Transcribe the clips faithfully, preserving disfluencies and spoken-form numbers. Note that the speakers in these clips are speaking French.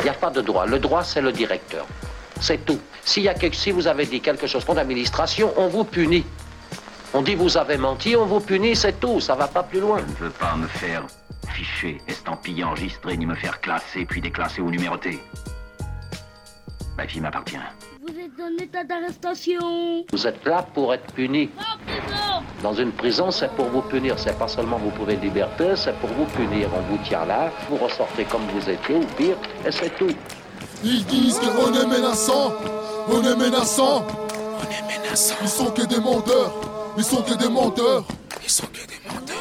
n'y a pas de droit. Le droit, c'est le directeur. C'est tout. S'il y a quelque, si vous avez dit quelque chose contre l'administration, on vous punit. On dit vous avez menti, on vous punit, c'est tout. Ça va pas plus loin. Je ne veux pas me faire ficher, estampiller, enregistrer, ni me faire classer, puis déclasser ou numéroter. Ma vie m'appartient. Vous êtes en état d'arrestation. Vous êtes là pour être puni. En prison. Dans une prison, c'est pour vous punir. C'est pas seulement vous prouver de liberté, c'est pour vous punir. On vous tient là, vous ressortez comme vous étiez, ou pire, et c'est tout. Ils disent qu'on est menaçant, on est menaçant, on est menaçant. Ils sont que des menteurs, ils sont que des menteurs, ils sont que des menteurs.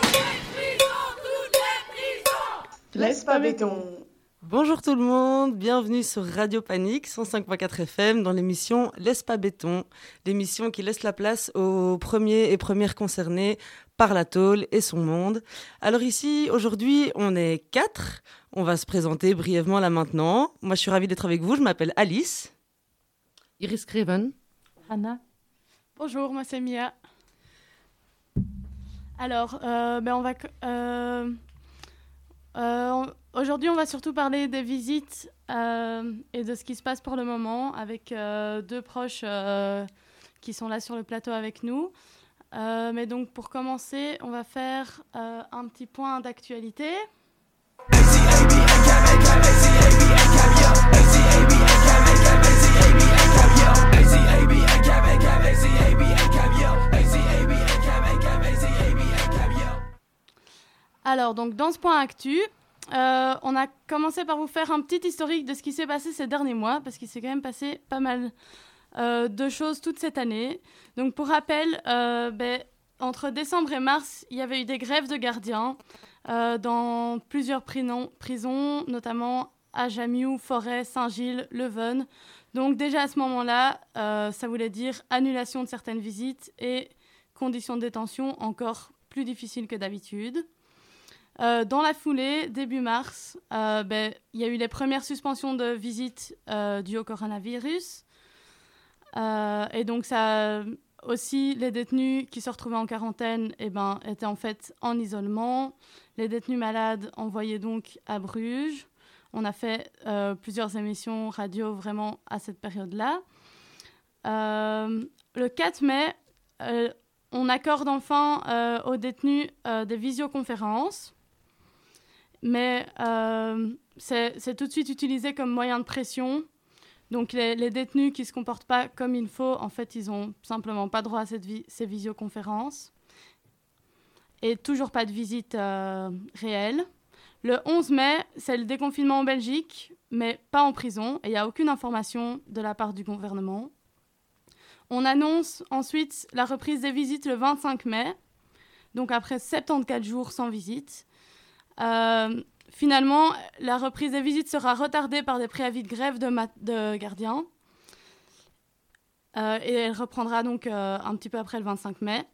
Laisse pas béton. Bonjour tout le monde, bienvenue sur Radio Panique cent cinq virgule quatre F M dans l'émission Laisse pas béton, l'émission qui laisse la place aux premiers et premières concernés par la tôle et son monde. Alors ici, aujourd'hui, on est quatre. On va se présenter brièvement là maintenant. Moi, je suis ravie d'être avec vous. Je m'appelle Alice. Iris Craven. Anna. Bonjour, moi c'est Mia. Alors, euh, ben on va... Euh, euh, aujourd'hui, on va surtout parler des visites euh, et de ce qui se passe pour le moment avec euh, deux proches euh, qui sont là sur le plateau avec nous. Euh, mais donc, pour commencer, on va faire euh, un petit point d'actualité. Alors, donc, dans ce point actu, euh, on a commencé par vous faire un petit historique de ce qui s'est passé ces derniers mois, parce qu'il s'est quand même passé pas mal euh, de choses toute cette année. Donc, pour rappel, euh, ben, entre décembre et mars, il y avait eu des grèves de gardiens euh, dans plusieurs prisons, prisons, notamment à Jamiou, Forêt, Saint-Gilles, Leuven. Donc, déjà à ce moment-là, euh, ça voulait dire annulation de certaines visites et conditions de détention encore plus difficiles que d'habitude. Euh, dans la foulée, début mars, euh, ben, il y a eu les premières suspensions de visites euh, dues au coronavirus. Euh, et donc, ça, aussi, les détenus qui se retrouvaient en quarantaine eh ben, étaient en fait en isolement. Les détenus malades envoyés donc à Bruges. On a fait euh, plusieurs émissions radio vraiment à cette période-là. Euh, le quatre mai, euh, on accorde enfin euh, aux détenus euh, des visioconférences. Mais euh, c'est, c'est tout de suite utilisé comme moyen de pression. Donc les, les détenus qui ne se comportent pas comme il faut, en fait, ils n'ont simplement pas droit à cette vi- ces visioconférences. Et toujours pas de visite euh, réelle. Le onze mai, c'est le déconfinement en Belgique, mais pas en prison. Et il n'y a aucune information de la part du gouvernement. On annonce ensuite la reprise des visites le vingt-cinq mai, donc après soixante-quatorze jours sans visite. Euh, finalement, la reprise des visites sera retardée par des préavis de grève de, ma- de gardiens. Euh, et elle reprendra donc euh, un petit peu après le vingt-cinq mai.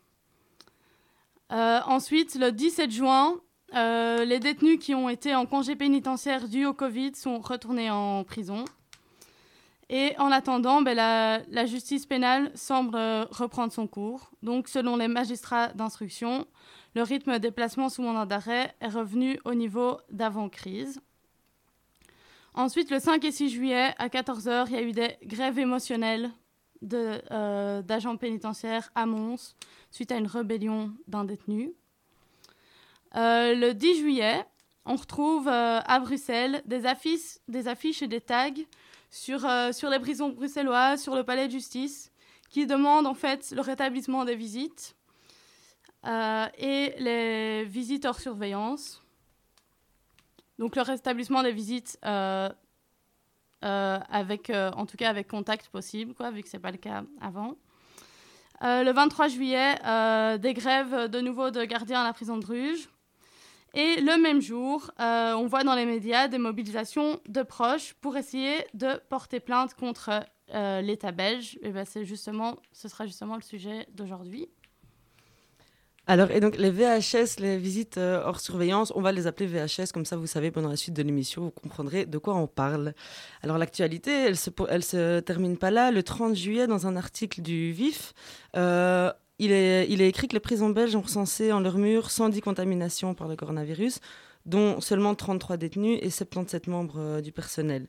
Euh, ensuite, le dix-sept juin, euh, les détenus qui ont été en congé pénitentiaire dû au Covid sont retournés en prison. Et en attendant, ben, la, la justice pénale semble euh, reprendre son cours. Donc, selon les magistrats d'instruction, le rythme des placements sous mandat d'arrêt est revenu au niveau d'avant-crise. Ensuite, le cinq et six juillet, à quatorze heures, il y a eu des grèves émotionnelles de, euh, d'agents pénitentiaires à Mons, suite à une rébellion d'un détenu. Euh, le dix juillet, on retrouve euh, à Bruxelles des affiches, des affiches et des tags sur, euh, sur les prisons bruxelloises, sur le palais de justice, qui demandent en fait le rétablissement des visites euh, et les visites hors surveillance. Donc le rétablissement des visites, euh, euh, avec, euh, en tout cas avec contact possible, quoi, vu que ce n'est pas le cas avant. Euh, le vingt-trois juillet, euh, des grèves de nouveau de gardiens à la prison de Bruges. Et le même jour, euh, on voit dans les médias des mobilisations de proches pour essayer de porter plainte contre euh, l'État belge. Et ben c'est justement, ce sera justement le sujet d'aujourd'hui. Alors, et donc les V H S, les visites euh, hors surveillance, on va les appeler V H S, comme ça vous savez, pendant la suite de l'émission, vous comprendrez de quoi on parle. Alors l'actualité, elle se, elle se termine pas là. Le trente juillet, dans un article du V I F, euh, il est, il est écrit que les prisons belges ont recensé en leur mur cent dix contaminations par le coronavirus, dont seulement trente-trois détenus et soixante-dix-sept membres euh, du personnel.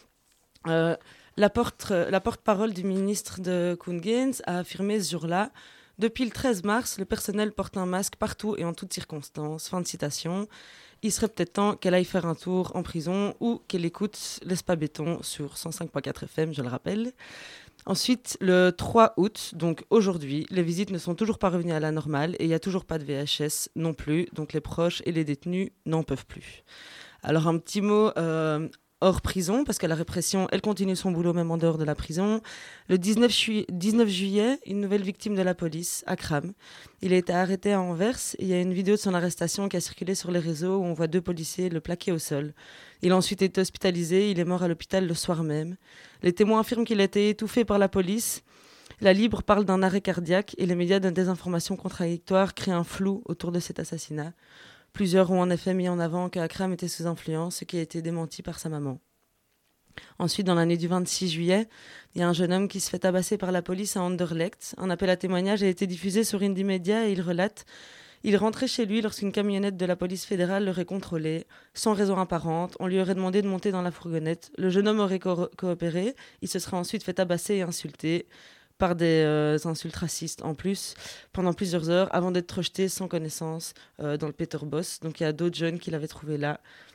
Euh, la, porte, la porte-parole du ministre de Koen Geens a affirmé ce jour-là « Depuis le treize mars, le personnel porte un masque partout et en toutes circonstances. » Fin de citation. Il serait peut-être temps qu'elle aille faire un tour en prison ou qu'elle écoute l'Espa Béton sur cent cinq virgule quatre F M, je le rappelle. Ensuite, le trois août, donc aujourd'hui, les visites ne sont toujours pas revenues à la normale et il n'y a toujours pas de V H S non plus, donc les proches et les détenus n'en peuvent plus. Alors un petit mot euh, hors prison, parce que la répression, elle continue son boulot même en dehors de la prison. Le dix-neuf juillet, une nouvelle victime de la police, Akram. Il a été arrêté à Anvers et il y a une vidéo de son arrestation qui a circulé sur les réseaux où on voit deux policiers le plaquer au sol. Il a ensuite été hospitalisé, il est mort à l'hôpital le soir même. Les témoins affirment qu'il a été étouffé par la police. La Libre parle d'un arrêt cardiaque et les médias donnent des informations contradictoires, créent un flou autour de cet assassinat. Plusieurs ont en effet mis en avant qu'Akram était sous influence, ce qui a été démenti par sa maman. Ensuite, dans la nuit du vingt-six juillet, il y a un jeune homme qui se fait tabasser par la police à Anderlecht. Un appel à témoignage a été diffusé sur Indie Media et il relate « Il rentrait chez lui lorsqu'une camionnette de la police fédérale l'aurait contrôlé, sans raison apparente. On lui aurait demandé de monter dans la fourgonnette. Le jeune homme aurait co- coopéré. Il se serait ensuite fait tabasser et insulter par des euh, insultes racistes en plus, pendant plusieurs heures, avant d'être rejeté sans connaissance euh, dans le Peterbosch. Donc il y a d'autres jeunes qui l'avaient trouvé là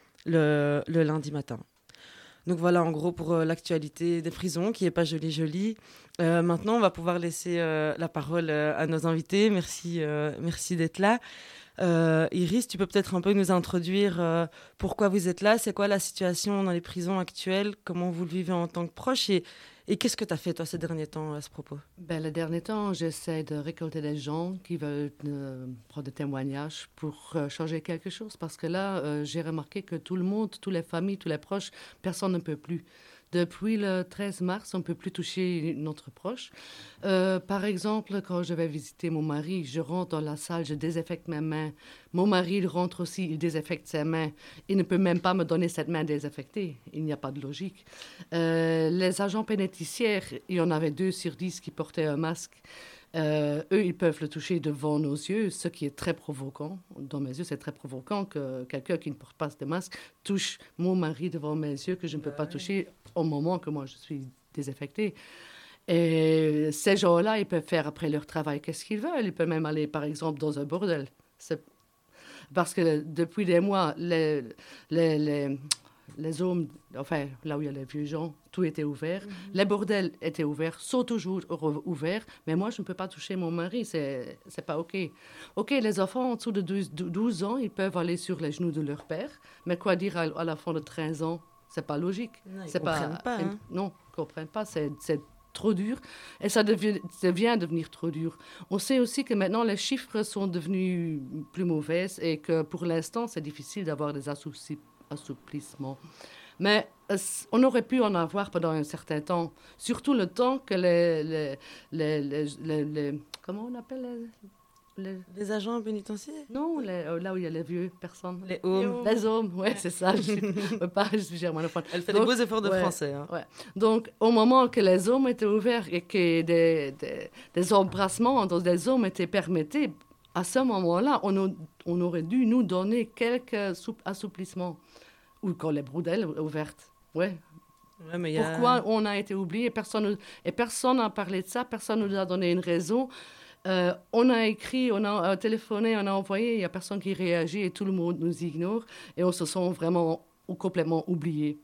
le, le lundi matin. Donc voilà en gros pour euh, l'actualité des prisons, qui n'est pas jolie jolie. Euh, maintenant, on va pouvoir laisser euh, la parole euh, à nos invités. Merci, euh, merci d'être là. Euh, Iris, tu peux peut-être un peu nous introduire euh, pourquoi vous êtes là, c'est quoi la situation dans les prisons actuelles, comment vous le vivez en tant que proche et, et qu'est-ce que tu as fait toi ces derniers temps à ce propos? Ben, les derniers temps, j'essaie de récolter des gens qui veulent euh, prendre des témoignages pour euh, changer quelque chose parce que là, euh, j'ai remarqué que tout le monde, toutes les familles, tous les proches, personne ne peut plus. Depuis le treize mars, on ne peut plus toucher notre proche. Euh, par exemple, quand je vais visiter mon mari, je rentre dans la salle, je désinfecte mes mains. Mon mari, il rentre aussi, il désinfecte ses mains. Il ne peut même pas me donner cette main désinfectée. Il n'y a pas de logique. Euh, les agents pénitentiaires, il y en avait deux sur dix qui portaient un masque. Euh, eux, ils peuvent le toucher devant nos yeux, ce qui est très provoquant. Dans mes yeux, c'est très provoquant que quelqu'un qui ne porte pas de masque touche mon mari devant mes yeux, que je ne peux pas toucher au moment que moi je suis désinfectée. Et ces gens-là, ils peuvent faire après leur travail qu'est-ce qu'ils veulent. Ils peuvent même aller, par exemple, dans un bordel. C'est... Parce que depuis des mois, les... les, les les hommes, enfin, là où il y a les vieux gens, tout était ouvert. Mm-hmm. Les bordels étaient ouverts, sont toujours ouverts. Mais moi, je ne peux pas toucher mon mari, c'est, c'est pas OK. OK, les enfants en dessous de douze ans, ils peuvent aller sur les genoux de leur père. Mais quoi dire à, à l'enfant de treize ans? C'est pas logique. Non, ils c'est comprennent pas. pas hein. Non, ils ne comprennent pas. C'est, c'est trop dur. Et ça devient, ça vient devenir trop dur. On sait aussi que maintenant, les chiffres sont devenus plus mauvais et que pour l'instant, c'est difficile d'avoir des assoucis. assouplissement. Mais euh, on aurait pu en avoir pendant un certain temps, surtout le temps que les... les, les, les, les, les comment on appelle les, les... les agents pénitentiaires? Non, les, euh, là où il y a les vieux personnes. Les hommes. Les hommes, oui, ouais, c'est ça. Je ne pas, je suis germanophone. Elle fait Donc, des beaux efforts de ouais, français. Hein. Ouais. Donc, au moment que les hommes étaient ouverts et que des, des, des embrassements entre des hommes étaient permis, à ce moment-là, on, on aurait dû nous donner quelques assouplissements. Ou quand les bordels ouvertes. Ouais. Ouais, mais pourquoi a... on a été oublié? Personne, et personne n'a parlé de ça, personne ne nous a donné une raison. Euh, on a écrit, on a euh, téléphoné, on a envoyé, il n'y a personne qui réagit et tout le monde nous ignore. Et on se sent vraiment ou complètement oubliés.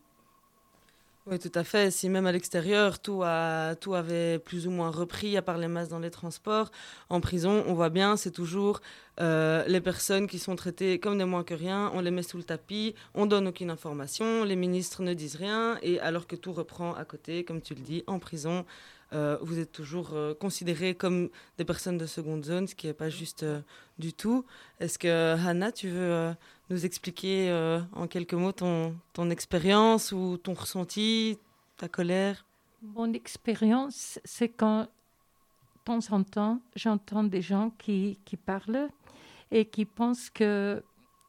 Oui, tout à fait. Si même à l'extérieur, tout, a, tout avait plus ou moins repris, à part les masses dans les transports, en prison, on voit bien, c'est toujours euh, les personnes qui sont traitées comme des moins que rien, on les met sous le tapis, on donne aucune information, les ministres ne disent rien, et alors que tout reprend à côté, comme tu le dis, en prison, euh, vous êtes toujours euh, considérés comme des personnes de seconde zone, ce qui n'est pas juste euh, du tout. Est-ce que, Hannah, tu veux... Euh, nous expliquer euh, en quelques mots ton, ton expérience ou ton ressenti, ta colère? Mon expérience, c'est quand, de temps en temps, j'entends des gens qui, qui parlent et qui pensent que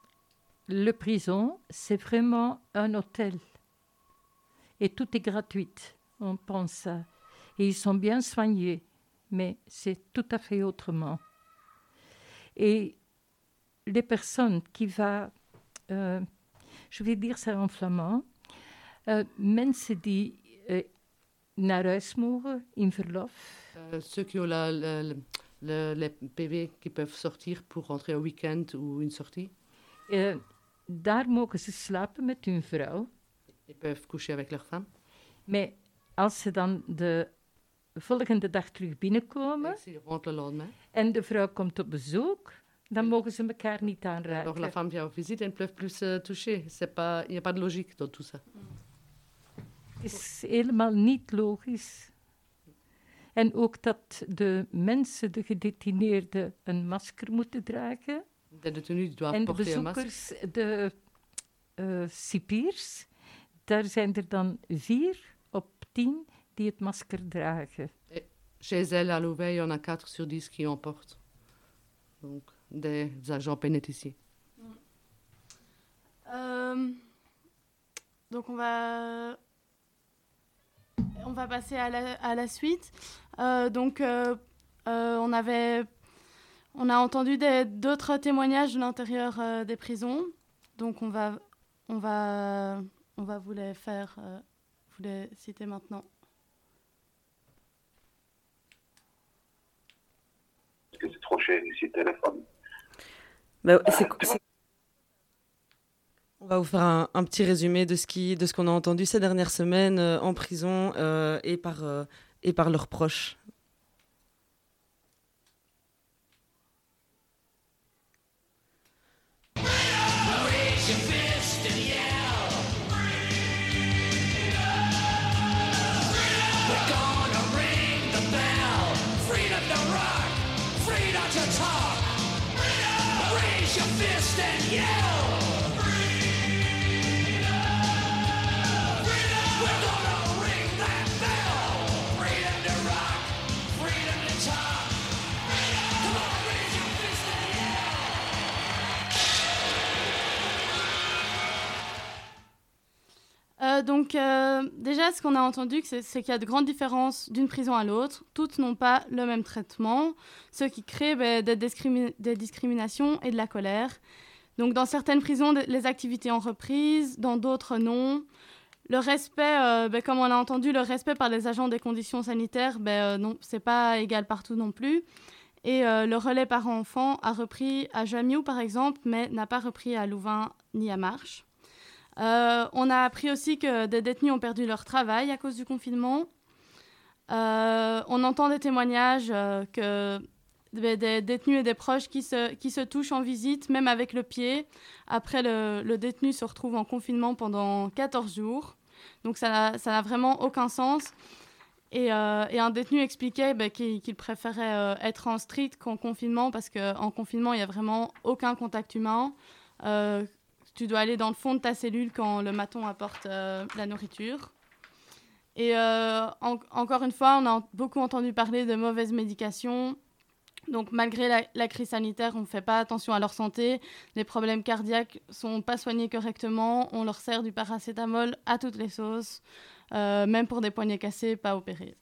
le prison, c'est vraiment un hôtel. Et tout est gratuit, on pense ça. Et ils sont bien soignés. mais c'est tout à fait autrement. Et les personnes qui vont, euh, je vais dire ça en flamand, uh, mensen die uh, naar huis mogen in verlof. Uh, ceux qui ont la, la, la, les P V qui peuvent sortir pour rentrer au week-end ou une sortie. Uh, daar mogen ze slapen met hun vrouw. Ils peuvent coucher avec leur femme. Maar als ze dan de volgende dag terug binnenkomen en de vrouw komt op bezoek, dan mogen ze elkaar niet aanraken. Alors la femme vient en visite et ne peuvent plus se toucher. C'est pas, il n'y a pas de logique dans tout ça. Het is helemaal niet logisch. En ook dat de mensen, de gedetineerden, een masker moeten dragen. De détenus doivent en de porter un masque. bezoekers, de uh, cipiers, daar zijn er dan vier op tien die het masker dragen. Et chez elle, à Louvain, il y en a quatre sur dix qui en portent. Donc, des agents pénitentiaires. Euh, donc, on va, on va passer à la, à la suite. Euh, donc, euh, euh, on avait... On a entendu des, d'autres témoignages de l'intérieur euh, des prisons. Donc, on va, on va, on va vous les faire, euh, vous les citer maintenant. Parce que c'est trop cher ici, téléphone. Bah, c'est, c'est... On va vous faire un, un petit résumé de ce, qui, de ce qu'on a entendu ces dernières semaines euh, en prison euh, et, par, euh, et par leurs proches. Euh, donc euh, déjà, ce qu'on a entendu, c'est, c'est qu'il y a de grandes différences d'une prison à l'autre. Toutes n'ont pas le même traitement, ce qui crée bah, des, discrimi- des discriminations et de la colère. Donc dans certaines prisons, les activités ont reprise, dans d'autres non. Le respect, euh, bah, comme on l'a entendu, le respect par les agents des conditions sanitaires, bah, euh, non, c'est pas égal partout non plus. Et euh, le relais parents-enfants a repris à Jamioux, par exemple, mais n'a pas repris à Louvain ni à Marche. Euh, on a appris aussi que des détenus ont perdu leur travail à cause du confinement. Euh, on entend des témoignages euh, que des, des détenus et des proches qui se, qui se touchent en visite, même avec le pied. Après, le, le détenu se retrouve en confinement pendant quatorze jours. Donc ça n'a, ça n'a vraiment aucun sens. Et, euh, et un détenu expliquait bah, qu'il, qu'il préférait euh, être en street qu'en confinement parce qu'en confinement, il n'y a vraiment aucun contact humain. Euh, Tu dois aller dans le fond de ta cellule quand le maton apporte euh, la nourriture. Et euh, en, encore une fois, on a beaucoup entendu parler de mauvaises médications. Donc, malgré la, la crise sanitaire, on ne fait pas attention à leur santé. Les problèmes cardiaques ne sont pas soignés correctement. On leur sert du paracétamol à toutes les sauces, euh, même pour des poignets cassés, pas opérés.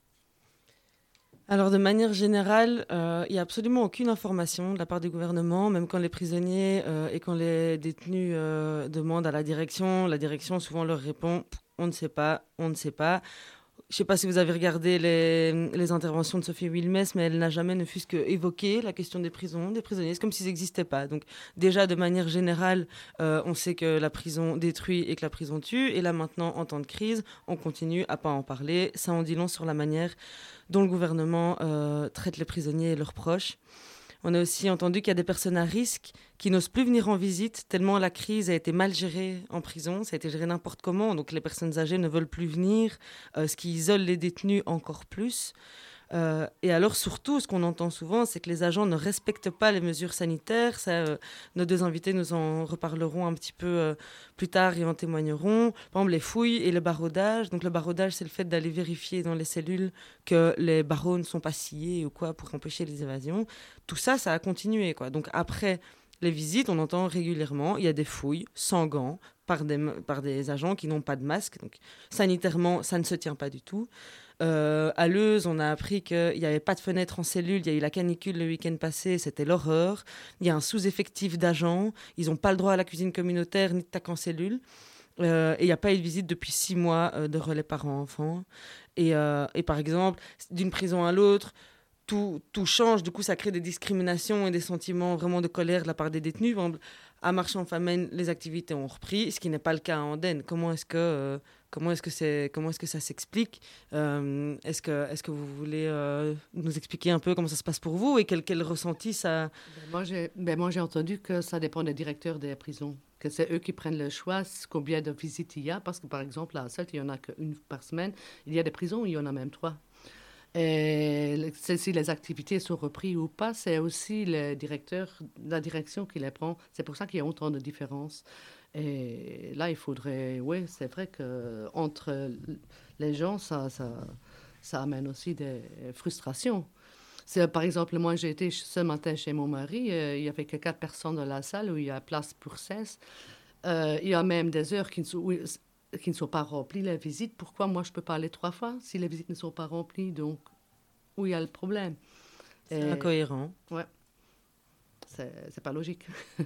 Alors, de manière générale, il euh, n'y a absolument aucune information de la part du gouvernement, même quand les prisonniers euh, et quand les détenus euh, demandent à la direction. La direction souvent leur répond « on ne sait pas, on ne sait pas ». Je ne sais pas si vous avez regardé les, les interventions de Sophie Wilmès, mais elle n'a jamais ne fût-ce qu'évoqué la question des prisons, des prisonniers. C'est comme s'ils n'existaient pas. Donc déjà, de manière générale, euh, on sait que la prison détruit et que la prison tue. Et là, maintenant, en temps de crise, on continue à ne pas en parler. Ça en dit long sur la manière dont le gouvernement euh, traite les prisonniers et leurs proches. On a aussi entendu qu'il y a des personnes à risque qui n'osent plus venir en visite tellement la crise a été mal gérée en prison. Ça a été géré n'importe comment, donc les personnes âgées ne veulent plus venir, euh, ce qui isole les détenus encore plus. Euh, et alors surtout, ce qu'on entend souvent, c'est que les agents ne respectent pas les mesures sanitaires. Ça, euh, nos deux invités nous en reparleront un petit peu euh, plus tard et en témoigneront. Par exemple, les fouilles et le baraudage. Donc le baraudage, c'est le fait d'aller vérifier dans les cellules que les barreaux ne sont pas sciés ou quoi pour empêcher les évasions. Tout ça, ça a continué, quoi. Donc après les visites, on entend régulièrement, il y a des fouilles sans gants par des, par des agents qui n'ont pas de masque. Donc sanitairement, ça ne se tient pas du tout. Euh, à Leuze, on a appris qu'il n'y avait pas de fenêtre en cellule. Il y a eu la canicule le week-end passé, c'était l'horreur. Il y a un sous-effectif d'agents. Ils n'ont pas le droit à la cuisine communautaire ni de tac en cellule. Euh, et il n'y a pas eu de visite depuis six mois euh, de relais parents-enfants. Et, euh, et par exemple, d'une prison à l'autre, tout, tout change. Du coup, ça crée des discriminations et des sentiments vraiment de colère de la part des détenus. Par exemple, à Marchand-Famenne, les activités ont repris, ce qui n'est pas le cas à Andenne. Comment est-ce que, euh, comment est-ce que, c'est, comment est-ce que ça s'explique euh, est-ce, que, est-ce que vous voulez euh, nous expliquer un peu comment ça se passe pour vous et quel, quel ressenti ça... Ben moi, j'ai, ben moi, j'ai entendu que ça dépend des directeurs des prisons, que c'est eux qui prennent le choix combien de visites il y a, parce que par exemple, à Asselt, il n'y en a qu'une par semaine. Il y a des prisons où il y en a même trois. Et si les activités sont reprises ou pas, c'est aussi le directeur, la direction qui les prend. C'est pour ça qu'il y a autant de différences. Et là, il faudrait... Oui, c'est vrai qu'entre les gens, ça, ça, ça amène aussi des frustrations. C'est, par exemple, moi, j'ai été ce matin chez mon mari. Euh, il n'y avait que quatre personnes dans la salle où il y a place pour seize. Euh, il y a même des heures qui ne sont... où, qui ne sont pas remplies, les visites. Pourquoi moi, je ne peux pas aller trois fois si les visites ne sont pas remplies? Donc, où il y a le problème? C'est Et... incohérent. Ouais. C'est, c'est pas logique.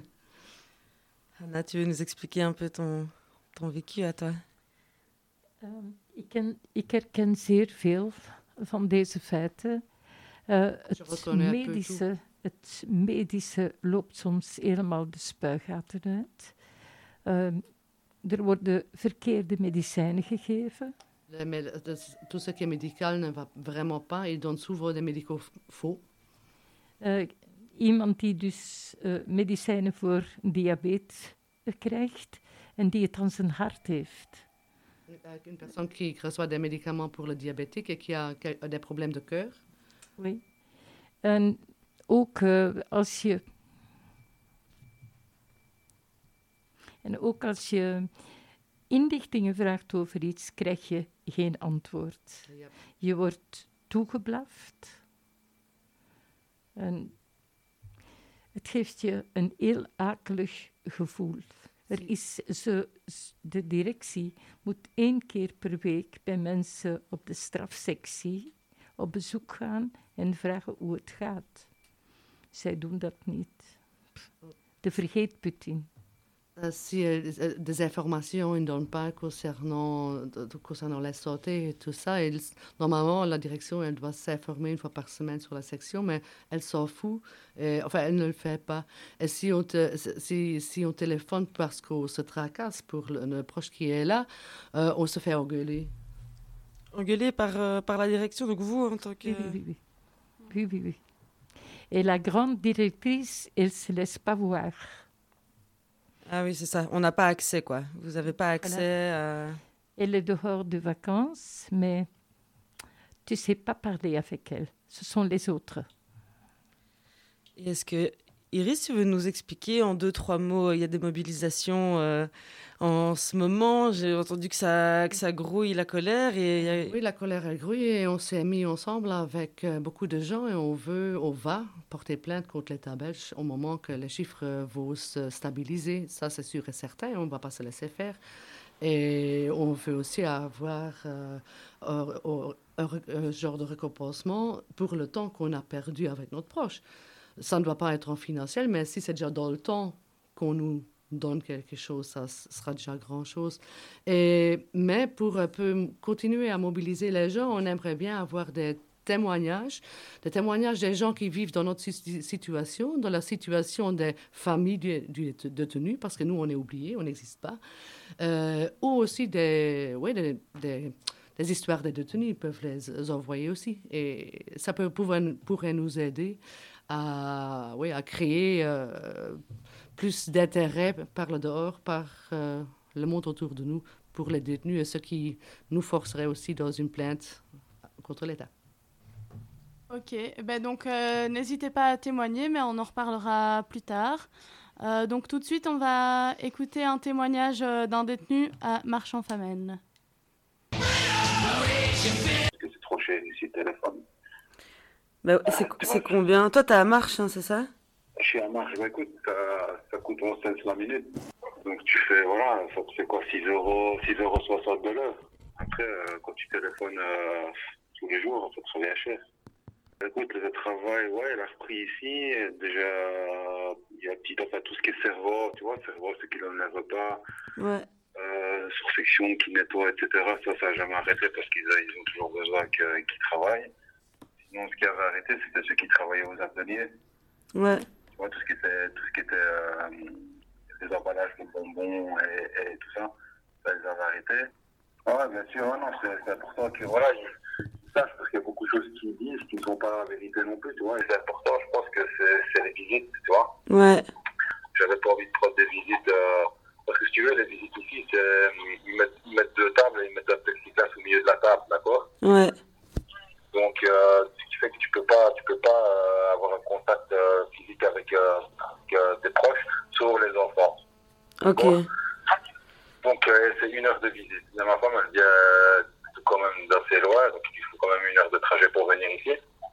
Anna, tu veux nous expliquer un peu ton, ton vécu à toi? Um, ik, ken, ik herken zeer veel van deze feiten. Uh, het, medische, het medische loopt soms helemaal de spuigaten uit. Uh, Er worden verkeerde medicijnen gegeven. Tout ce qui est médical ne va vraiment pas. Ils donnent souvent des médicaux faux. Uh, iemand die dus uh, medicijnen voor diabetes uh, krijgt en die het aan zijn hart heeft. Une personne qui reçoit des médicaments pour le diabétique et qui a des problèmes de cœur. Oui. En ook uh, als je... En ook als je inlichtingen vraagt over iets, krijg je geen antwoord. Ja. Je wordt toegeblaft. En het geeft je een heel akelig gevoel. Er is zo, de directie moet één keer per week bij mensen op de strafsectie op bezoek gaan en vragen hoe het gaat. Zij doen dat niet. De vergeetputting. Si euh, des informations ils ne donnent pas concernant, concernant la santé et tout ça, et, normalement la direction elle doit s'informer une fois par semaine sur la section, mais elle s'en fout, et, enfin elle ne le fait pas. Et si on, te, si, si on téléphone parce qu'on se tracasse pour le, le proche qui est là, euh, on se fait engueuler. Engueuler par, euh, par la direction, donc vous en tant que... Oui, oui, oui. oui, oui, oui. Et la grande directrice, elle ne se laisse pas voir. Ah oui, c'est ça. On n'a pas accès, quoi. Vous n'avez pas accès voilà. à... Elle est dehors de vacances, mais tu ne sais pas parler avec elle. Ce sont les autres. Et est-ce que, Iris, tu veux nous expliquer en deux, trois mots, il y a des mobilisations euh, en ce moment. J'ai entendu que ça, que ça grouille la colère. Et... Oui, la colère, elle grouille et on s'est mis ensemble avec beaucoup de gens et on veut, on va porter plainte contre l'État belge au moment que les chiffres vont se stabiliser. Ça, c'est sûr et certain, on ne va pas se laisser faire. Et on veut aussi avoir euh, un, un, un genre de récompensement pour le temps qu'on a perdu avec notre proche. Ça ne doit pas être en financier, mais si c'est déjà dans le temps qu'on nous donne quelque chose, ça sera déjà grand-chose. Et, mais pour un peu continuer à mobiliser les gens, on aimerait bien avoir des témoignages, des témoignages des gens qui vivent dans notre situation, dans la situation des familles du, du détenu, parce que nous, on est oubliés, on n'existe pas, euh, ou aussi des, ouais, des, des, des histoires des détenus, ils peuvent les envoyer aussi. Et ça peut, pourrait, pourrait nous aider à, oui, à créer euh, plus d'intérêt par le dehors, par euh, le monde autour de nous, pour les détenus, et ce qui nous forcerait aussi dans une plainte contre l'État. Ok, ben donc euh, n'hésitez pas à témoigner, mais on en reparlera plus tard. Euh, donc tout de suite, on va écouter un témoignage d'un détenu à Marchand-Famenne. Parce que c'est trop cher ici, le téléphone. Bah, c'est, c'est combien? Toi, t'es à Marche, hein, c'est ça? Je suis à Marche, bah écoute, ça, ça coûte onze cents la minute. Donc tu fais, voilà, ça te fait quoi, six euros, six euros soixante de l'heure. Après, euh, quand tu téléphones, euh, tous les jours, en fait, sur V H S. Écoute, le travail, ouais, il a repris ici. Déjà, il y a petit, enfin, tout ce qui est cerveau, tu vois, cerveau, c'est qui donne les repas. Ouais. Euh, sur section qui nettoie, et cetera. Ça, ça n'a jamais arrêté parce qu'ils a, ils ont toujours besoin que, qu'ils travaillent. Sinon, ce qui avait arrêté, c'était ceux qui travaillaient aux ateliers. Ouais. Tu vois, tout ce qui était, tout ce qui était euh, les emballages de bonbons et, et tout ça, ça les avait arrêtés. Ouais, bien sûr, ouais, non, c'est, c'est important que, voilà, ils, ils sachent parce qu'il y a beaucoup de choses qu'ils disent qui ne sont pas la vérité non plus, tu vois. Et c'est important, je pense que c'est, c'est les visites, tu vois. Ouais. J'avais pas envie de prendre des visites, euh, parce que si tu veux, les visites ici, c'est, ils mettent, ils mettent deux tables et ils mettent un plexiglas au milieu de la table, d'accord? Ouais. Donc, euh, ce qui fait que tu peux pas, tu peux pas euh, avoir un contact euh, physique avec, euh, avec euh, tes proches, sauf les enfants. Ok. Bon. Donc, euh, c'est une heure de visite. Et ma femme, elle dit, euh, c'est quand même d'assez loin, donc il faut quand même une heure de trajet pour venir ici.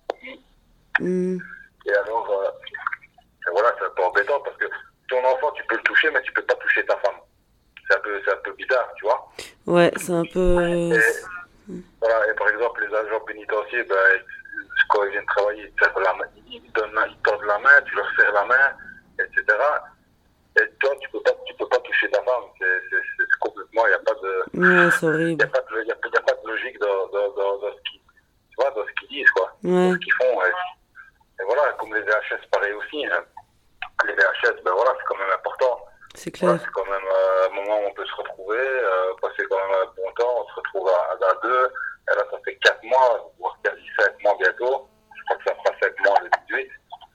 Mm. Et alors, euh, et voilà, c'est un peu embêtant parce que ton enfant, tu peux le toucher, mais tu peux pas toucher ta femme. C'est un peu, c'est un peu bizarre, tu vois. Ouais, c'est un peu... Et, voilà, et par exemple, les agents pénitentiaires, ben, quand ils viennent travailler, ils, serrent la main, ils, donnent, ils tendent la main, tu leur serres la main, et cetera. Et toi, tu peux pas, tu peux pas toucher ta femme. C'est, c'est, c'est complètement, il n'y a pas de... Ouais, c'est Il horrible. n'y a, y a, y a pas de logique dans, dans, dans, dans, ce qu'ils, tu vois, dans ce qu'ils disent, quoi. Ouais. Dans ce qu'ils font. Et, et voilà, comme les V H S, pareil aussi. Hein. Les V H S, ben voilà, c'est quand même important. C'est clair. Voilà, c'est quand même euh, un moment où on peut se retrouver, euh, passer quand même un bon temps, on se retrouve à, à deux. Et là, ça fait quatre mois, voire quasi cinq mois bientôt. Je crois que ça fera cinq mois le dix-huit.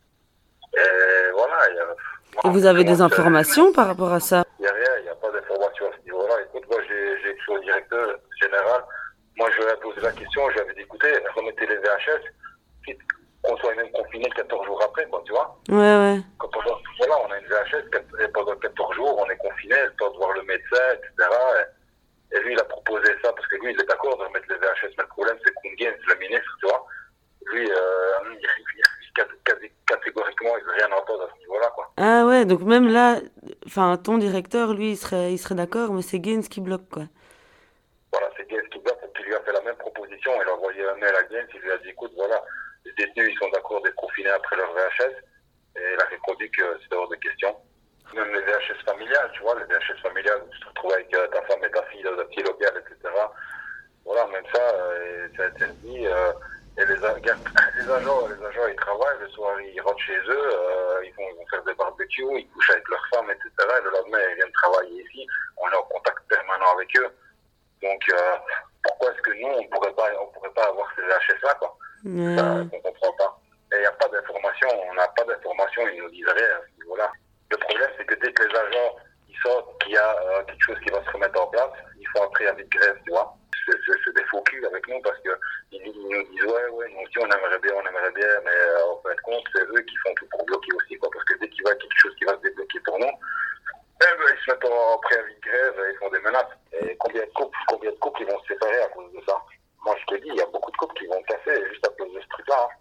Et voilà, il y a... Et vous avez des informations par rapport à ça? Il n'y a rien, il n'y a pas d'informations à ce niveau-là. Écoute, moi, j'ai, j'ai écrit au directeur général. Moi, je lui ai posé la question, je lui avais dit, écoutez, remettez les V H S, quitte qu'on soit même confiné quatorze jours après, quoi, tu vois. Ouais, ouais. Quand on, voilà, on a une V H S, et pendant quatorze jours, on est confiné, le temps de voir le médecin, et cetera. Et, et lui, il a proposé ça, parce que lui, il est d'accord de remettre les V H S, mais le problème, c'est qu'on gagne, c'est le ministre, tu vois. Lui, euh, il, il, il, catégoriquement, il ne veut rien entendre à ce niveau-là, quoi. Ah ouais, donc même là, enfin, ton directeur, lui, il serait, il serait d'accord, mais c'est Gaines qui bloque, quoi. Voilà, c'est Gaines qui bloque, qui lui a fait la même proposition. Il a envoyé un mail à Gaines, il lui a dit, écoute, voilà, les détenus, ils sont d'accord d'être confinés après leur V H S. Et il a répondu que c'était hors de question. Même les V H S familiales, tu vois, les V H S familiales, où tu te retrouves avec euh, ta femme et ta fille dans un petit local, et cetera. Voilà, même ça, euh, c'est interdit. Euh, et les, les agents, les agents, ils travaillent, le soir, ils rentrent chez eux, euh, ils, vont, ils vont faire des barbecues, ils couchent avec leurs femmes, et cetera. Et le lendemain, ils viennent travailler ici. On est en contact permanent avec eux. Donc, euh, pourquoi est-ce que nous, on pourrait pas, on pourrait pas avoir ces V H S-là, quoi? Ouais. Ça, on comprend pas. Et il n'y a pas d'information, on n'a pas d'information, ils nous disent rien à ce niveau-là. Le problème, c'est que dès que les agents ils sortent qu'il y a euh, quelque chose qui va se remettre en place, ils font un préavis de grève, tu vois. C'est, c'est, c'est des faux culs avec nous parce qu'ils ils nous disent ouais, ouais, nous aussi on aimerait bien, on aimerait bien, mais euh, en fin de compte, c'est eux qui font tout pour bloquer aussi, quoi. Parce que dès qu'il y a quelque chose qui va se débloquer pour nous, eh ben, ils se mettent en préavis de grève, ils font des menaces. Et combien de couples, combien de couples ils vont se séparer à cause de ça? Moi, je te dis, il y a beaucoup de couples qui vont casser juste à cause de ce truc-là. Hein.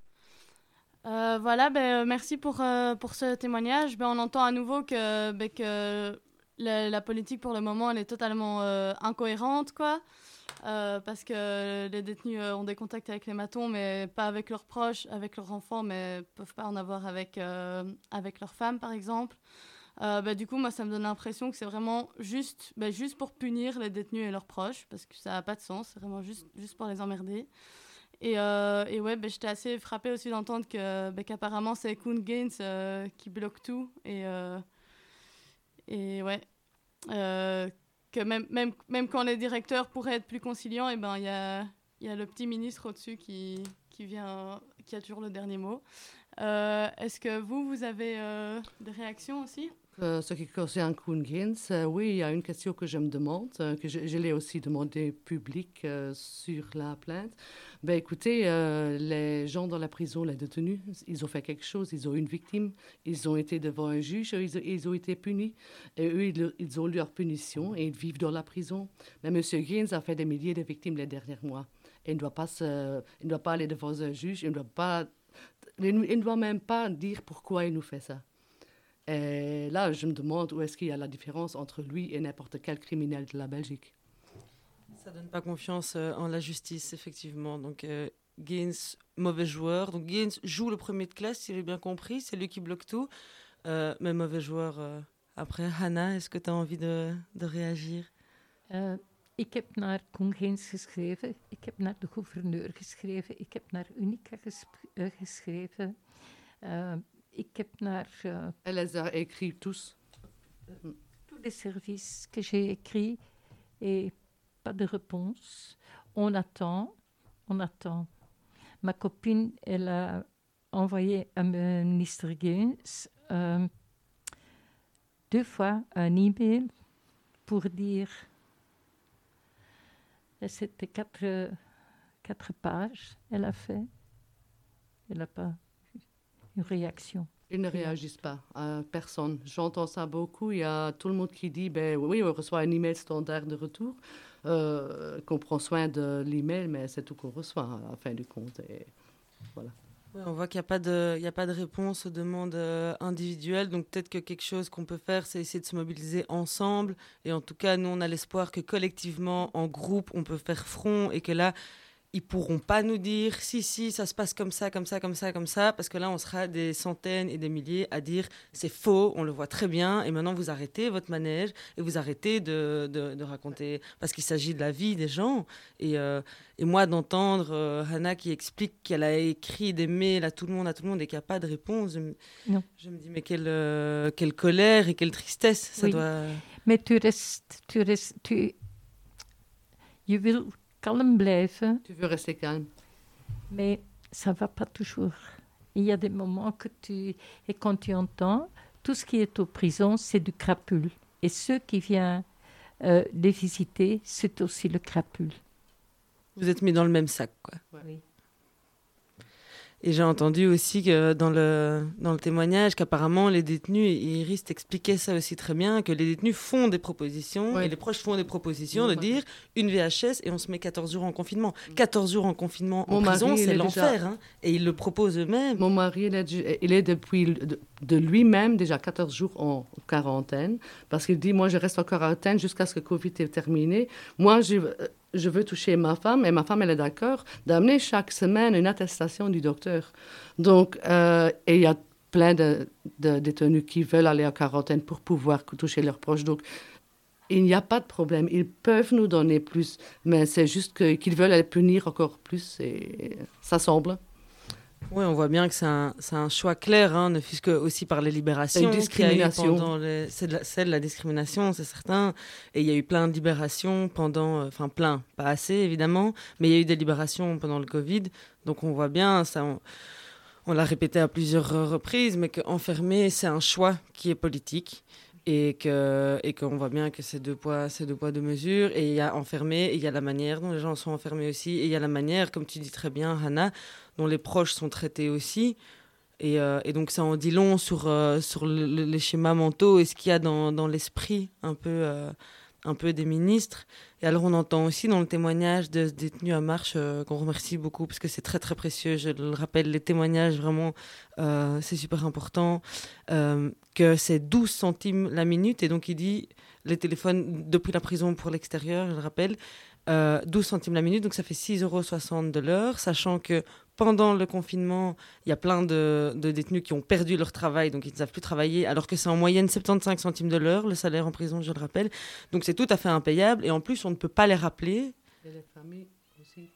Euh, voilà, ben, euh, merci pour, euh, pour ce témoignage. Ben, on entend à nouveau que, ben, que la, la politique, pour le moment, elle est totalement euh, incohérente, quoi. Euh, parce que les détenus euh, ont des contacts avec les matons, mais pas avec leurs proches, avec leurs enfants, mais peuvent pas en avoir avec, euh, avec leurs femmes, par exemple. Euh, bah, du coup, moi, ça me donne l'impression que c'est vraiment juste, bah, juste pour punir les détenus et leurs proches, parce que ça n'a pas de sens, c'est vraiment juste, juste pour les emmerder. Et, euh, et ouais, bah, j'étais assez frappée aussi d'entendre que, bah, qu'apparemment, c'est Koen Gaines euh, qui bloque tout. Et, euh, et ouais, euh, que même, même, même quand les directeurs pourraient être plus conciliants, et ben, y a, y a le petit ministre au-dessus qui, qui, vient, qui a toujours le dernier mot. Euh, est-ce que vous, vous avez euh, des réactions aussi? Euh, ce qui concerne Koen Gaines, euh, oui, il y a une question que je me demande, euh, que je, je l'ai aussi demandé public euh, sur la plainte. Ben, écoutez, euh, les gens dans la prison, les détenus, ils ont fait quelque chose, ils ont eu une victime, ils ont été devant un juge, ils, ils ont été punis, et eux, ils, ils ont eu leur punition et ils vivent dans la prison. Mais M. Gaines a fait des milliers de victimes les derniers mois. Et il ne doit pas, se, il ne doit pas aller devant un juge, il ne doit pas, il ne doit même pas dire pourquoi il nous fait ça. Et là, je me demande où est-ce qu'il y a la différence entre lui et n'importe quel criminel de la Belgique. Ça donne pas confiance euh, en la justice, effectivement. Donc, euh, Gaines, mauvais joueur. Donc, Gaines joue le premier de classe, si j'ai bien compris. C'est lui qui bloque tout. Euh, mais mauvais joueur euh, après. Hannah, est-ce que tu as envie de, de réagir? Uh, ik heb naar Koen Geens geschreven. Ik heb naar de gouverneur geschreven. Ik heb naar Unica gesp- uh, geschreven. Uh, ik heb naar... Uh, Elle les a écrits tous. Tous les services que j'ai écrits et pas de réponse. On attend, on attend. Ma copine, elle a envoyé à ministre Geens euh, deux fois un email pour dire, c'était quatre, quatre pages, elle a fait, elle n'a pas une réaction. Ils ne réagissent pas à personne. J'entends ça beaucoup. Il y a tout le monde qui dit, ben oui, on reçoit un email standard de retour, euh, qu'on prend soin de l'email, mais c'est tout qu'on reçoit à la fin du compte. Et voilà. Ouais, on voit qu'il n'y a pas de, il y a pas de réponse aux demandes euh, individuelles. Donc peut-être que quelque chose qu'on peut faire, c'est essayer de se mobiliser ensemble. Et en tout cas, nous, on a l'espoir que collectivement, en groupe, on peut faire front et que là, ils ne pourront pas nous dire si, si, ça se passe comme ça, comme ça, comme ça, comme ça, parce que là, on sera des centaines et des milliers à dire c'est faux, on le voit très bien, et maintenant vous arrêtez votre manège et vous arrêtez de, de, de raconter, parce qu'il s'agit de la vie des gens. Et, euh, et moi, d'entendre euh, Hannah qui explique qu'elle a écrit des mails à tout le monde, à tout le monde, et qu'il n'y a pas de réponse, je, me- Non. je me dis mais quelle, euh, quelle colère et quelle tristesse ça Oui. doit. Mais tu restes, tu restes, tu, je wil kalm blijven, Tu veux rester calme. mais ça ne va pas toujours. Il y a des moments que tu... Et quand tu entends, tout ce qui est aux prisons, c'est du crapule. Et ceux qui viennent euh, les visiter, c'est aussi le crapule. Vous êtes mis dans le même sac, quoi. Oui. Et j'ai entendu aussi que dans le, dans le témoignage qu'apparemment les détenus, et Iris t'expliquait ça aussi très bien, que les détenus font des propositions, Ouais. et les proches font des propositions Ouais. de dire une V H S et on se met quatorze jours en confinement. quatorze jours en confinement en Mon prison, mari, il c'est est l'enfer. déjà- Hein, et ils le proposent eux-mêmes. Mon mari, il est, du- il est depuis le- de, de lui-même déjà quatorze jours en quarantaine, parce qu'il dit, moi, je reste en quarantaine jusqu'à ce que Covid est terminé. Moi, je, je veux toucher ma femme, et ma femme, elle est d'accord, d'amener chaque semaine une attestation du docteur. Donc, euh, et il y a plein de, de détenus qui veulent aller en quarantaine pour pouvoir toucher leurs proches. Donc, il n'y a pas de problème. Ils peuvent nous donner plus, mais c'est juste que, qu'ils veulent les punir encore plus, et ça semble. Oui, on voit bien que c'est un, c'est un choix clair, hein, ne fût-ce que aussi par les libérations. C'est une qu'il y a eu discrimination. pendant les- C'est de, la- c'est de la discrimination, c'est certain. Et il y a eu plein de libérations pendant... euh, Enfin, plein, pas assez évidemment, mais il y a eu des libérations pendant le Covid. Donc on voit bien, ça, on, on l'a répété à plusieurs reprises, mais qu'enfermer, c'est un choix qui est politique. Et que et qu'on voit bien que c'est deux poids, c'est deux poids, deux mesures. Et il y a enfermé, et il y a la manière dont les gens sont enfermés aussi. Et il y a la manière, comme tu dis très bien, Hannah, dont les proches sont traités aussi. Et, euh, et donc ça en dit long sur, euh, sur le- le- les schémas mentaux et ce qu'il y a dans, dans l'esprit un peu, euh, un peu des ministres. Et alors on entend aussi dans le témoignage de ce détenu à Marche, euh, qu'on remercie beaucoup parce que c'est très très précieux, je le rappelle, les témoignages vraiment, euh, c'est super important, euh, que c'est douze centimes la minute. Et donc il dit, les téléphones depuis la prison pour l'extérieur, je le rappelle, euh, douze centimes la minute, donc ça fait six euros soixante de l'heure, sachant que pendant le confinement, il y a plein de, de détenus qui ont perdu leur travail, donc ils ne savent plus travailler, alors que c'est en moyenne soixante-quinze centimes de l'heure, le salaire en prison, je le rappelle. Donc c'est tout à fait impayable, et en plus, on ne peut pas les rappeler. Et les familles aussi.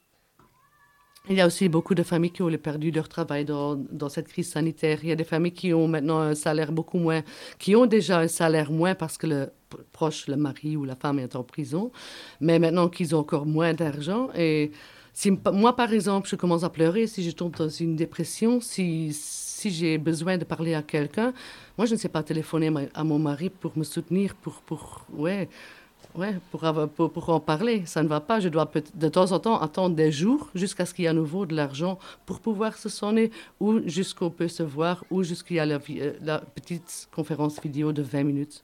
Il y a aussi beaucoup de familles qui ont perdu leur travail dans, dans cette crise sanitaire. Il y a des familles qui ont maintenant un salaire beaucoup moins, qui ont déjà un salaire moins parce que le p- proche, le mari ou la femme est en prison, mais maintenant qu'ils ont encore moins d'argent. Et si, m- moi, par exemple, je commence à pleurer, si je tombe dans une dépression, si, si j'ai besoin de parler à quelqu'un, moi, je ne sais pas téléphoner ma- à mon mari pour me soutenir, pour... pour ouais. Ouais, pour, avoir, pour, pour en parler, ça ne va pas. Je dois peut- de temps en temps attendre des jours jusqu'à ce qu'il y ait à nouveau de l'argent pour pouvoir se sonner ou jusqu'on peut se voir ou jusqu'il y a la, vi- euh, la petite conférence vidéo de vingt minutes.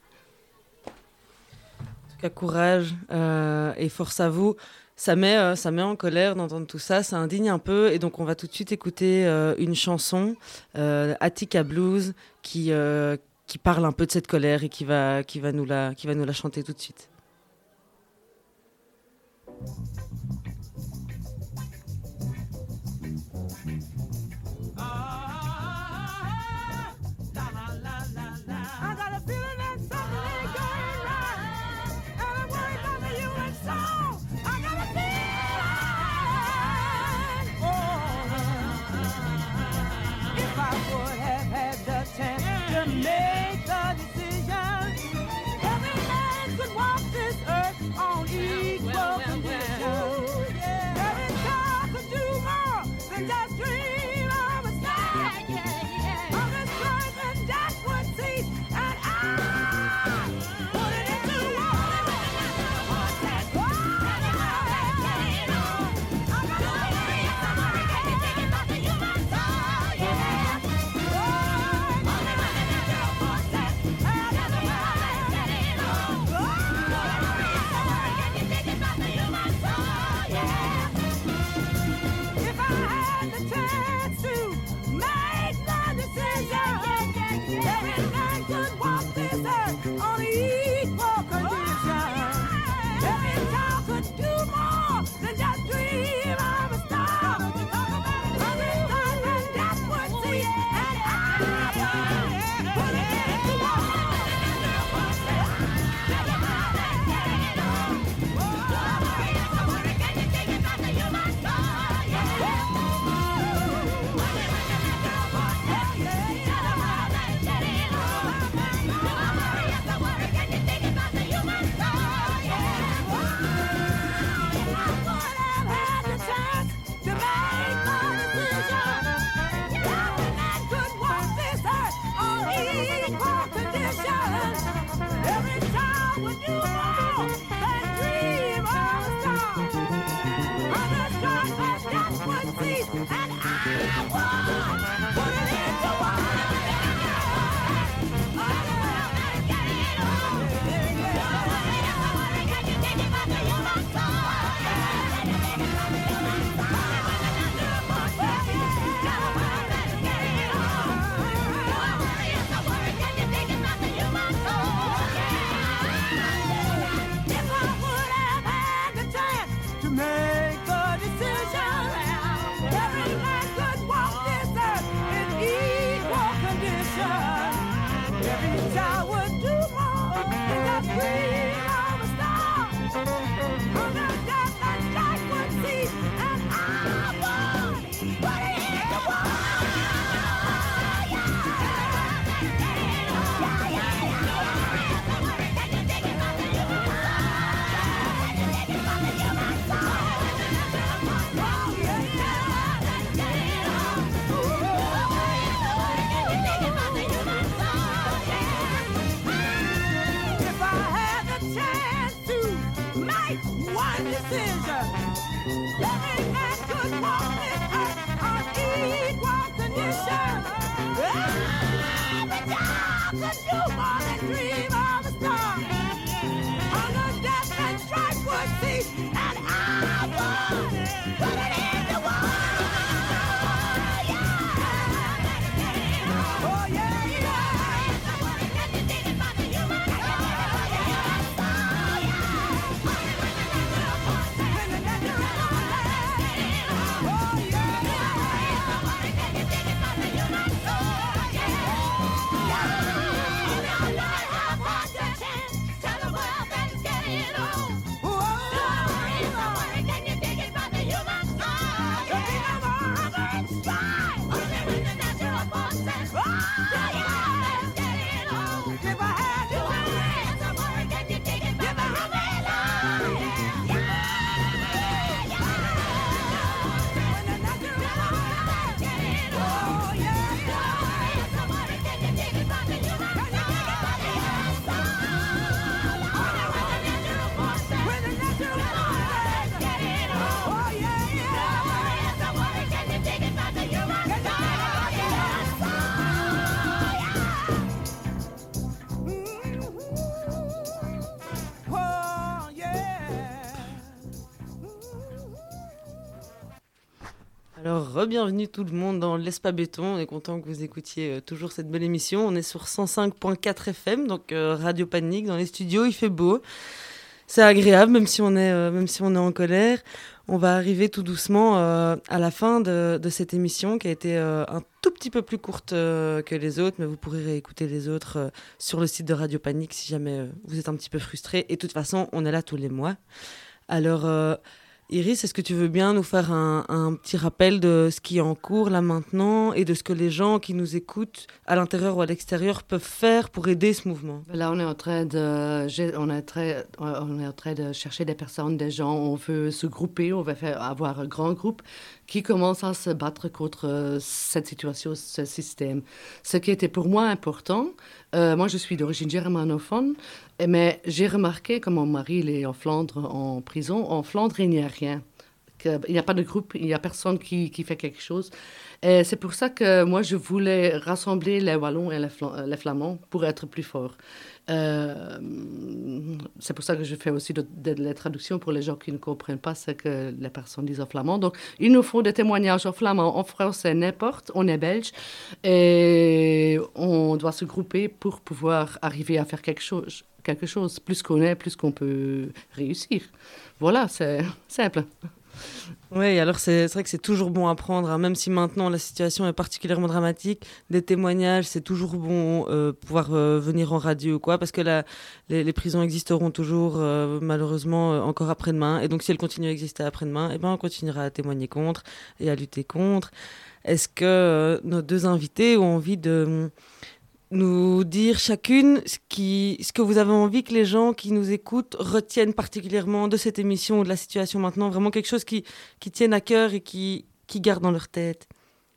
En tout cas, courage euh, et force à vous. Ça met, euh, ça met en colère d'entendre tout ça, ça indigne un peu. Et donc, on va tout de suite écouter euh, une chanson, euh, Attica Blues, qui, euh, qui parle un peu de cette colère et qui va, qui va, nous, la, qui va nous la chanter tout de suite. decision. Living and good morning are equal condition. Every dog could do more than dream of a star. Hunger, death, and strife would cease, and I would put it in the war. Yeah. Oh yeah, yeah. Somebody got to dig it by the human. Oh yeah, when the natural oh yeah, somebody got to dig it by the human. Oh yeah, yeah. Have had the chance. Tell the world that it's getting on. Oh, somebody can you dig it by the human. Oh yeah, hunger and strife. Only when the natural forces. Oh yeah, let's get it on. Give a hand to a man. Somebody can you dig it by the human. Yeah, yeah, yeah. When the natural forces get it on. Oh yeah, yeah. Somebody can you dig it by the human. Can you dig it by the human? Only when the natural forces. When the natural forces get it on. Oh yeah, yeah. Somebody can you dig it by the human? Can you dig it by the human? Oh yeah. Alors, re-bienvenue tout le monde dans l'Espace Béton. On est content que vous écoutiez euh, toujours cette belle émission. On est sur cent cinq virgule quatre F M, donc euh, Radio Panique, dans les studios. Il fait beau. C'est agréable, même si on est, euh, même si on est en colère. On va arriver tout doucement euh, à la fin de, de cette émission qui a été euh, un tout petit peu plus courte euh, que les autres, mais vous pourrez réécouter les autres euh, sur le site de Radio Panique si jamais euh, vous êtes un petit peu frustré. Et de toute façon, on est là tous les mois. Alors, euh, Iris, est-ce que tu veux bien nous faire un, un petit rappel de ce qui est en cours là maintenant et de ce que les gens qui nous écoutent à l'intérieur ou à l'extérieur peuvent faire pour aider ce mouvement? Là, on est en train de, j'ai- on est très, on est en train de chercher des personnes, des gens. On veut se grouper, on va faire avoir un grand groupe qui commence à se battre contre euh, cette situation, ce système. Ce qui était pour moi important, euh, moi je suis d'origine germanophone, et- mais j'ai remarqué que mon mari il est en Flandre en prison. En Flandre, il n'y a rien. Que- Il n'y a pas de groupe, il n'y a personne qui, qui fait quelque chose. Et c'est pour ça que moi, je voulais rassembler les Wallons et les, Fla- les Flamands pour être plus forts. Euh, c'est pour ça que je fais aussi de, de, de la traduction pour les gens qui ne comprennent pas ce que les personnes disent en flamand. Donc, il nous faut des témoignages en flamand, en français, n'importe. On est belge et on doit se grouper pour pouvoir arriver à faire quelque chose. Quelque chose. Plus qu'on est, plus qu'on peut réussir. Voilà, c'est simple. Oui, alors c'est c'est vrai que c'est toujours bon à prendre, hein, même si maintenant la situation est particulièrement dramatique. Des témoignages, c'est toujours bon euh, pouvoir euh, venir en radio ou quoi, parce que la, les, les prisons existeront toujours, euh, malheureusement, euh, encore après-demain. Et donc si elles continuent à exister après-demain, eh ben, on continuera à témoigner contre et à lutter contre. Est-ce que euh, nos deux invités ont envie de nous dire chacune ce, qui, ce que vous avez envie que les gens qui nous écoutent retiennent particulièrement de cette émission ou de la situation maintenant, vraiment quelque chose qui, qui tienne à cœur et qui, qui garde dans leur tête?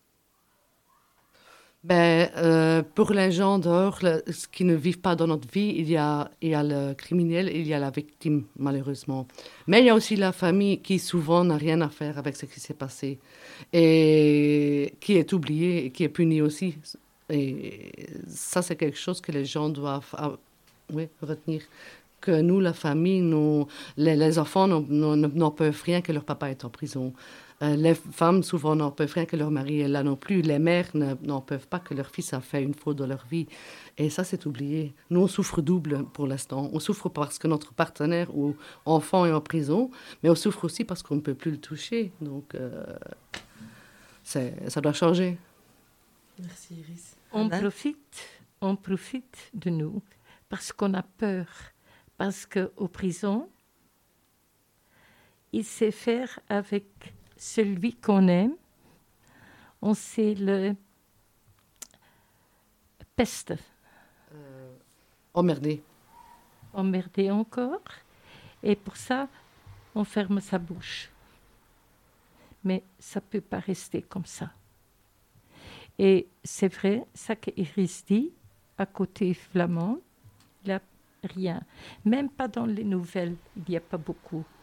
Ben, euh, pour les gens dehors, le- ce qui ne vivent pas dans notre vie, il y a, il y a le criminel, il y a la victime, malheureusement. Mais il y a aussi la famille qui souvent n'a rien à faire avec ce qui s'est passé et qui est oubliée et qui est punie aussi. Et ça, c'est quelque chose que les gens doivent ah, oui, retenir. Que nous, la famille, nous, les, les enfants n'en- n'en n'en peuvent rien que leur papa est en prison. Euh, les femmes, souvent, n'en peuvent rien que leur mari est là non plus. Les mères ne- n'en peuvent pas que leur fils a fait une faute dans leur vie. Et ça, c'est oublié. Nous, on souffre double pour l'instant. On souffre parce que notre partenaire ou enfant est en prison, mais on souffre aussi parce qu'on ne peut plus le toucher. Donc, euh, c'est- ça doit changer. Merci Iris. On Anna? profite, on profite de nous parce qu'on a peur. Parce qu'aux prisons, il sait faire avec celui qu'on aime. On sait le peste, Emmerdé. emmerder encore. Et pour ça, on ferme sa bouche. Mais ça ne peut pas rester comme ça. Et c'est vrai, ça qu'Iris dit, à côté flamand, il n'y a rien. Même pas dans les nouvelles, il n'y a pas beaucoup.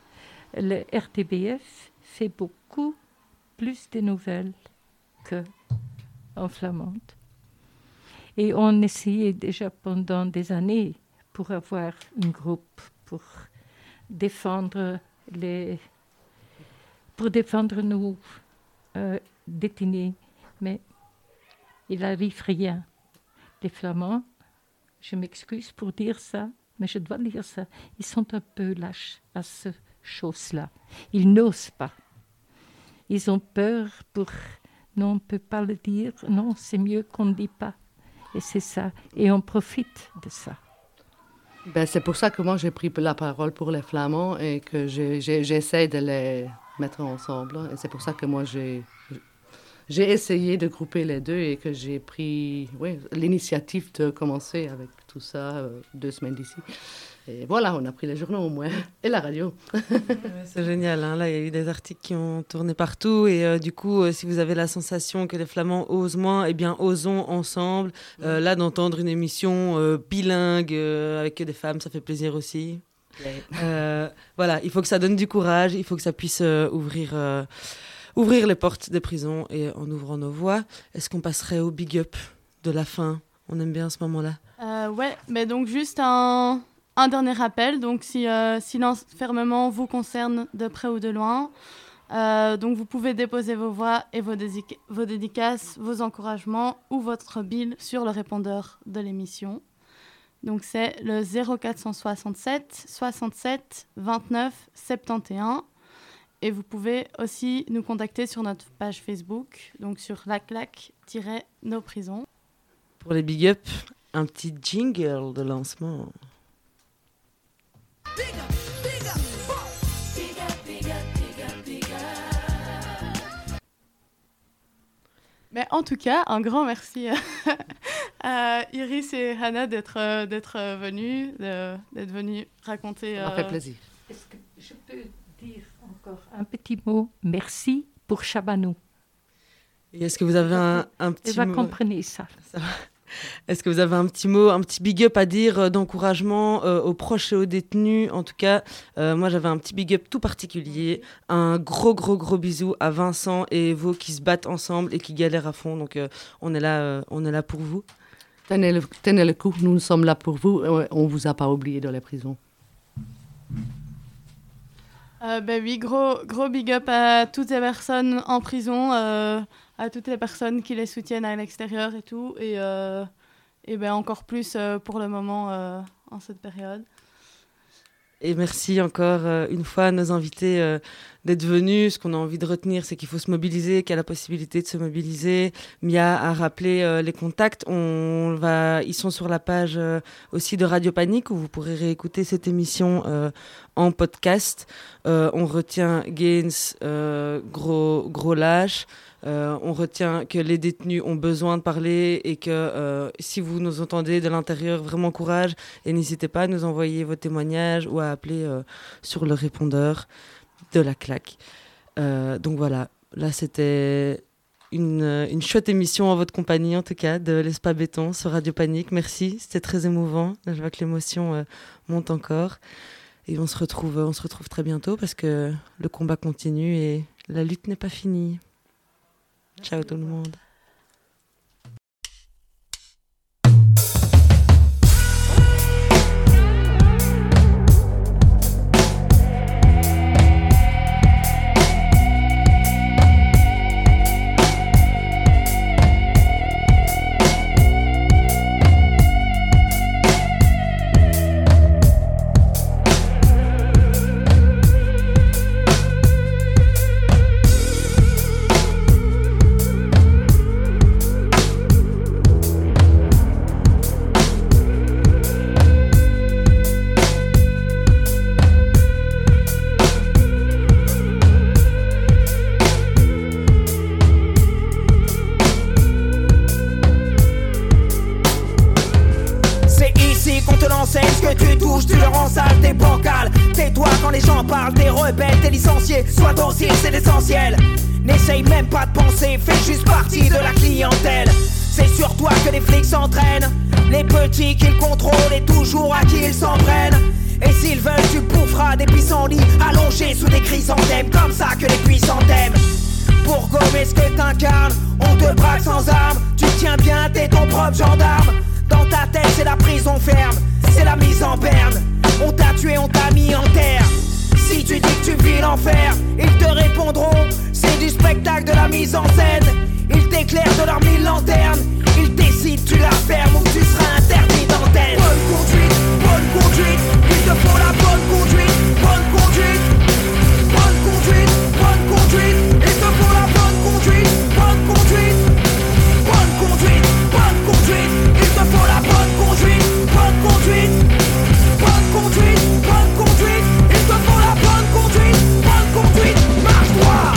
le R T B F fait beaucoup plus de nouvelles qu'en flamande. Et on essayait déjà pendant des années pour avoir un groupe pour défendre les, pour défendre nos euh, détenus, mais il n'arrive rien. Les Flamands, je m'excuse pour dire ça, mais je dois dire ça, ils sont un peu lâches à ce chose-là. Ils n'osent pas. Ils ont peur pour... Non, on ne peut pas le dire. Non, c'est mieux qu'on ne dit pas. Et c'est ça. Et on profite de ça. Ben, c'est pour ça que moi, j'ai pris la parole pour les Flamands et que j'ai, j'ai, j'essaie de les mettre ensemble. Et c'est pour ça que moi, j'ai, j'ai essayé de grouper les deux et que j'ai pris oui, l'initiative de commencer avec tout ça euh, deux semaines d'ici. Et voilà, on a pris les journaux au moins, et la radio. Ouais, c'est génial, hein. Là il y a eu des articles qui ont tourné partout et euh, du coup, euh, si vous avez la sensation que les Flamands osent moins, eh bien osons ensemble. Euh, là d'entendre une émission euh, bilingue euh, avec des femmes, ça fait plaisir aussi. Ouais. Euh, voilà, il faut que ça donne du courage, il faut que ça puisse euh, ouvrir, euh, ouvrir les portes des prisons et en ouvrant nos voix. Est-ce qu'on passerait au big up de la fin? On aime bien ce moment-là. Euh, ouais, mais donc juste un... Un dernier rappel, donc si, euh, si l'enfermement vous concerne de près ou de loin, euh, donc vous pouvez déposer vos voix et vos, dédic- vos dédicaces, vos encouragements ou votre bile sur le répondeur de l'émission. Donc c'est le zéro quatre cent soixante-sept soixante-sept vingt-neuf soixante et onze et vous pouvez aussi nous contacter sur notre page Facebook, donc sur la claque-nos prisons. Pour les big up, un petit jingle de lancement. Big up, big up, big up, big up, big up, big up. Mais en tout cas, un grand merci à Iris et Hannah d'être, d'être venues, de, d'être venues raconter. Ça m'a fait plaisir. Est-ce que je peux dire encore un petit mot? Merci pour Chabanou. Et est-ce que vous avez un, un petit mot? Elle va mot... comprendre ça. Ça va. Est-ce que vous avez un petit mot, un petit big up à dire euh, d'encouragement euh, aux proches et aux détenus? En tout cas, euh, moi j'avais un petit big up tout particulier. Un gros gros gros bisou à Vincent et Evo qui se battent ensemble et qui galèrent à fond. Donc euh, on est là, euh, on est là pour vous. Tenez le, tenez le coup, nous sommes là pour vous. On vous a pas oublié dans les prisons. Euh, ben oui, gros gros big up à toutes les personnes en prison. Euh, à toutes les personnes qui les soutiennent à l'extérieur et tout, et, euh, et ben encore plus euh, pour le moment euh, en cette période. Et merci encore euh, une fois à nos invités euh, d'être venus. Ce qu'on a envie de retenir, c'est qu'il faut se mobiliser, qu'il y a la possibilité de se mobiliser. Mia a rappelé euh, les contacts. On va, ils sont sur la page euh, aussi de Radio Panique où vous pourrez réécouter cette émission euh, en podcast. Euh, on retient Gaines, euh, gros, gros lâche. Euh, on retient que les détenus ont besoin de parler et que euh, si vous nous entendez de l'intérieur, vraiment courage et n'hésitez pas à nous envoyer vos témoignages ou à appeler euh, sur le répondeur de la claque. Euh, donc voilà, là c'était une, une chouette émission en votre compagnie en tout cas de l'Espace Béton sur Radio Panique. Merci, c'était très émouvant. Là, je vois que l'émotion euh, monte encore et on se retrouve, on se retrouve très bientôt parce que le combat continue et la lutte n'est pas finie. Ciao tout le monde. Sois docile, c'est l'essentiel. N'essaye même pas de penser, fais juste partie de la clientèle. C'est sur toi que les flics s'entraînent. Les petits qu'ils contrôlent et toujours à qui ils s'en prennent. Et s'ils veulent tu boufferas des des pissenlits allongés sous des chrysanthèmes. Comme ça que les puissants t'aiment. Pour gommer ce que t'incarnes, on te braque sans armes. Tu tiens bien, t'es ton propre gendarme. Dans ta tête c'est la prison ferme, c'est la mise en berne. On t'a tué, on t'a mis en terre. Si tu dis que tu vis l'enfer, ils te répondront c'est du spectacle, de la mise en scène. Ils t'éclairent de leurs mille lanternes. Ils décident, tu la fermes ou tu seras interdit d'antenne. Bonne conduite, bonne conduite, il te faut la bonne conduite. Bonne conduite, bonne conduite, bonne conduite, il te faut la bonne conduite. Bonne conduite, bonne conduite, bonne conduite, il te faut la bonne conduite. Bonne conduite, bonne conduite, bonne conduite, il te faut la bonne conduite. Bonne conduite, marche droit.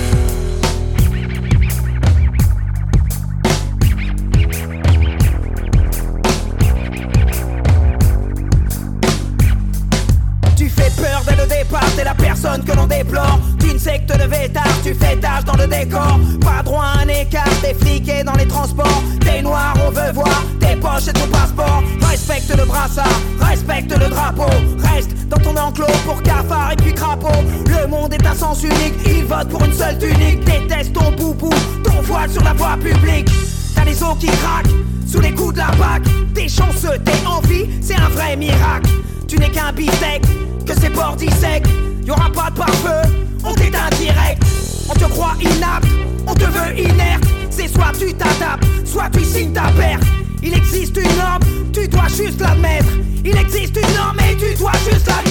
Peur dès le départ, t'es la personne que l'on déplore. D'une secte de vétard, tu fais tâche dans le décor. Pas droit à un écart, t'es fliqué dans les transports. T'es noir, on veut voir tes poches et ton passeport. Respecte le brassard, respecte le drapeau. Reste dans ton enclos pour cafard et puis crapaud. Le monde est un sens unique, il vote pour une seule tunique. Déteste ton boubou, ton voile sur la voie publique. T'as les os qui craquent sous les coups de la bac. T'es chanceux, t'es en vie, c'est un vrai miracle. Tu n'es qu'un bistec, que c'est bordi sec. Y'aura pas de pare-feu, on t'éteint direct. On te croit inapte, on te veut inerte. C'est soit tu t'adaptes, soit tu signes ta perte. Il existe une norme, tu dois juste l'admettre. Il existe une norme et tu dois juste l'admettre.